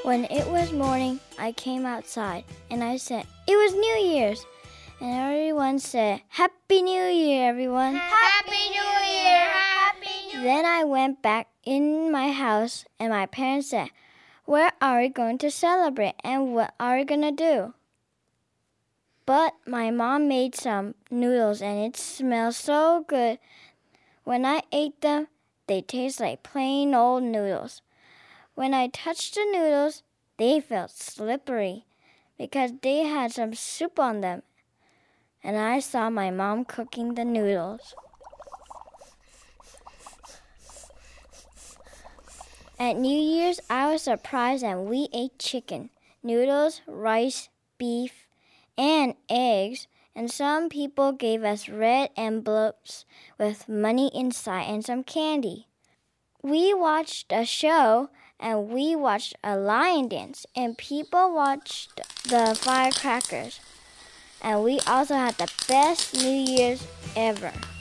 When it was morning, I came outside and I said, "It was New Year's." And everyone said, "Happy New Year, everyone." Happy New Year! Happy New Year! Then I went back in my house and my parents said, "Where are we going to celebrate and what are we going to do?" But my mom made some noodles and it smelled so good. When I ate them, they taste like plain old noodles. When I touched the noodles, they felt slippery because they had some soup on them. And I saw my mom cooking the noodles. At New Year's, I was surprised and we ate chicken, noodles, rice, beef, and eggs. And some people gave us red envelopes with money inside and some candy. We watched a show and we watched a lion dance and people watched the firecrackers. And we also had the best New Year's ever.